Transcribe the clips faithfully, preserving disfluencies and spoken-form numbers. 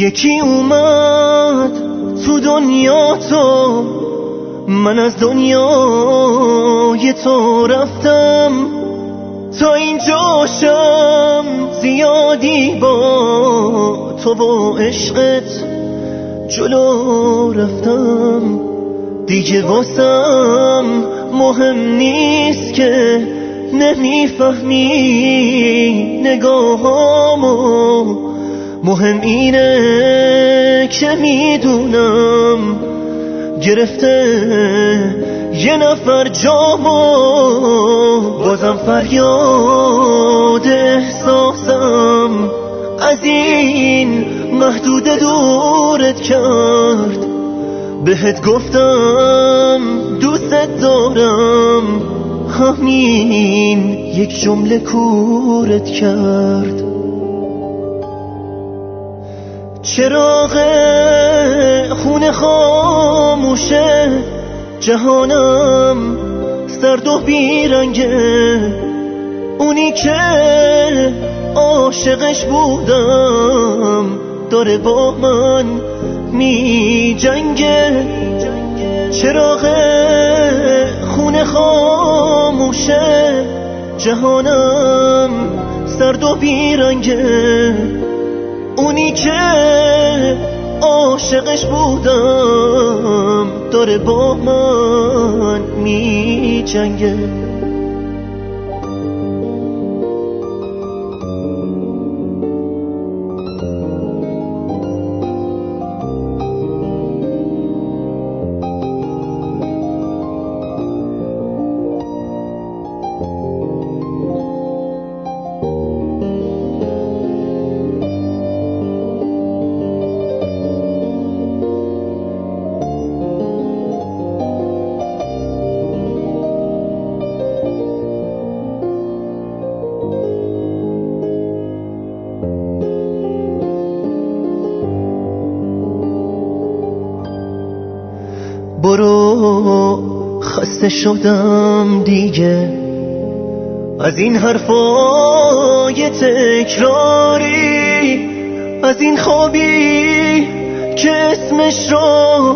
یکی اومد تو دنیا تو، من از دنیای تو رفتم، تا اینجا شم زیادی با تو و عشقت جلو رفتم. دیگه واسم مهم نیست که نمیفهمی نگاهامو، مهم اینه که میدونم گرفته یه نفر جامو. بازم فریاد احساسم از این محدود دورت کرد، بهت گفتم دوست دارم، همین یک جمله کورت کرد. چراغ خونه خاموشه، جهانم سرد و بیرنگه، اونی که عاشقش بودم داره با من می جنگه. چراغ خونه خاموشه، جهانم سرد و بیرنگه، اونی که عاشقش بودم داره با من می جنگه. برو، خسته شدم دیگه از این حرفای تکراری، از این خوابی که اسمش رو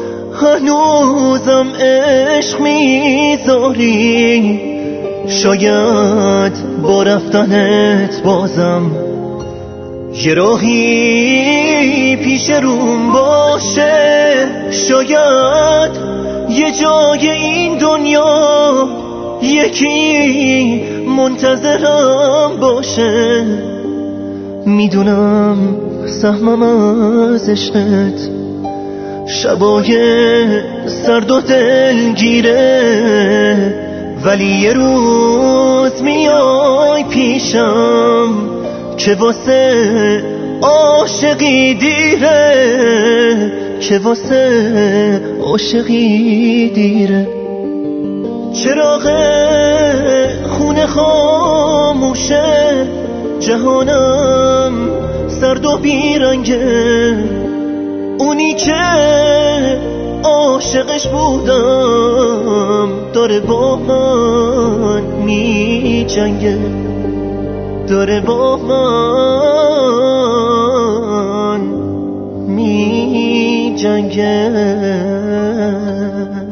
هنوزم عشق میذاری. شاید با رفتنت بازم یه راهی پیش روم باشه، شاید یه جای این دنیا یکی منتظرم باشه. میدونم سهمم از عشقت شبای سرد و دلگیره، ولی یه روز میای پیشم که واسه عاشقی دیره، که واسه عاشقی دیره. چراغ خونه خاموشه، جهانم سرد و بیرنگه، اونی که عاشقش بودم داره با من می جنگه، داره با من می جنگه.